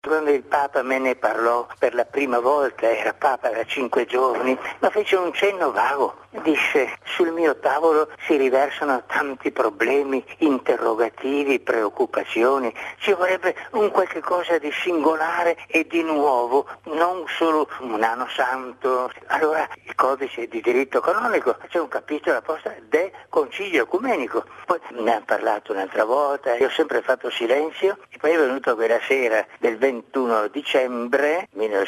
Quando il Papa me ne parlò per la prima volta, era Papa da 5 giorni, ma fece un cenno vago. Disse: sul mio tavolo si riversano tanti problemi, interrogativi, preoccupazioni. Ci vorrebbe un qualche cosa di singolare e di nuovo, non solo un anno santo. Allora il codice di diritto canonico, c'è un capitolo apposta del concilio ecumenico. Poi ne ha parlato un'altra volta, io ho sempre fatto silenzio, e poi è venuto quella sera del 21 dicembre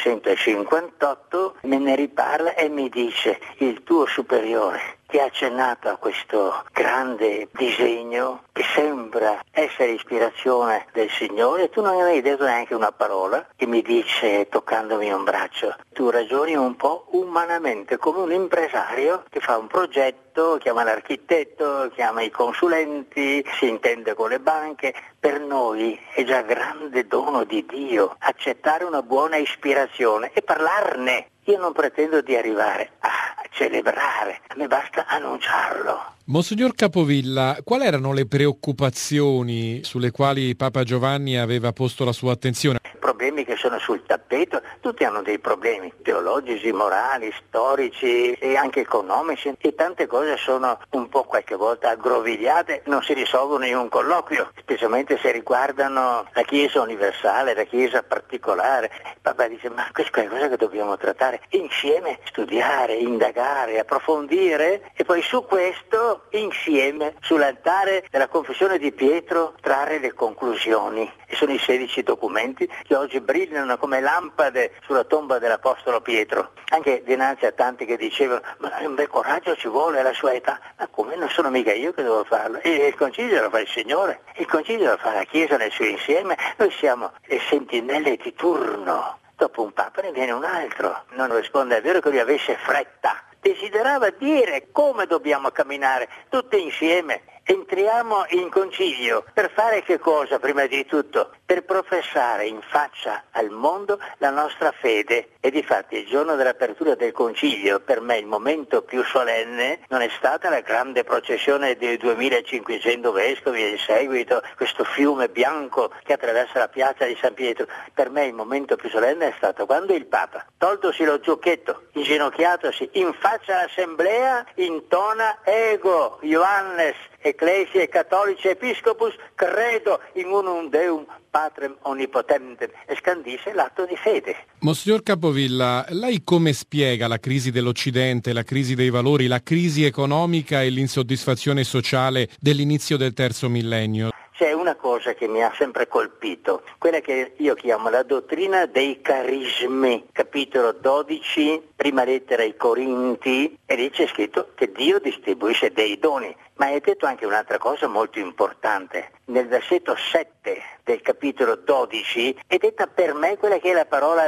1958, me ne riparla e mi dice: il tuo superiore ti ha accennato a questo grande disegno che sembra essere ispirazione del Signore, tu non avevi detto neanche una parola, e mi dice, toccandomi un braccio: tu ragioni un po' umanamente, come un impresario che fa un progetto, chiama l'architetto, chiama i consulenti, si intende con le banche. Per noi è già grande dono di Dio accettare una buona ispirazione e parlarne. Io non pretendo di arrivare a celebrare, a me basta annunciarlo. Monsignor Capovilla, quali erano le preoccupazioni sulle quali Papa Giovanni aveva posto la sua attenzione? Problemi che sono sul tappeto, tutti hanno dei problemi teologici, morali, storici e anche economici, e tante cose sono un po' qualche volta aggrovigliate, non si risolvono in un colloquio, specialmente se riguardano la Chiesa universale, la Chiesa particolare. Papa dice: ma questa è una cosa che dobbiamo trattare insieme, studiare, indagare, approfondire, e poi su questo insieme sull'altare della confessione di Pietro trarre le conclusioni. E sono i 16 documenti che oggi brillano come lampade sulla tomba dell'Apostolo Pietro, anche dinanzi a tanti che dicevano: ma un bel coraggio ci vuole alla sua età. Ma come, non sono mica io che devo farlo, e il concilio lo fa il Signore, il concilio lo fa la Chiesa nel suo insieme. Noi siamo le sentinelle di turno, dopo un Papa ne viene un altro. Non risponde, è vero che lui avesse fretta, desiderava dire come dobbiamo camminare tutti insieme. Entriamo in concilio per fare che cosa? Prima di tutto per professare in faccia al mondo la nostra fede. E difatti il giorno dell'apertura del concilio, per me il momento più solenne non è stata la grande processione dei 2500 vescovi e in seguito questo fiume bianco che attraversa la piazza di San Pietro. Per me il momento più solenne è stato quando il Papa, toltosi lo zucchetto, inginocchiatosi in faccia all'assemblea, intona: ego Ioannes Ecclesiae Catholici Episcopus credo in unum Deum Patrem Onnipotentem, e scandisce l'atto di fede. Monsignor Capovilla, lei come spiega la crisi dell'Occidente, la crisi dei valori, la crisi economica e l'insoddisfazione sociale dell'inizio del terzo millennio? C'è una cosa che mi ha sempre colpito, quella che io chiamo la dottrina dei carismi, capitolo 12, prima lettera ai Corinti, e lì c'è scritto che Dio distribuisce dei doni. Ma è detto anche un'altra cosa molto importante. Nel versetto 7 del capitolo 12 è detta per me quella che è la parola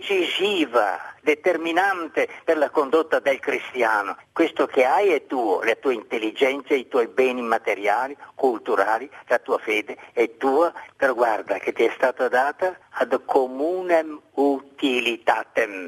decisiva, determinante per la condotta del cristiano. Questo che hai è tuo, la tua intelligenza, i tuoi beni materiali, culturali, la tua fede è tua, però guarda che ti è stata data ad communem utilitatem.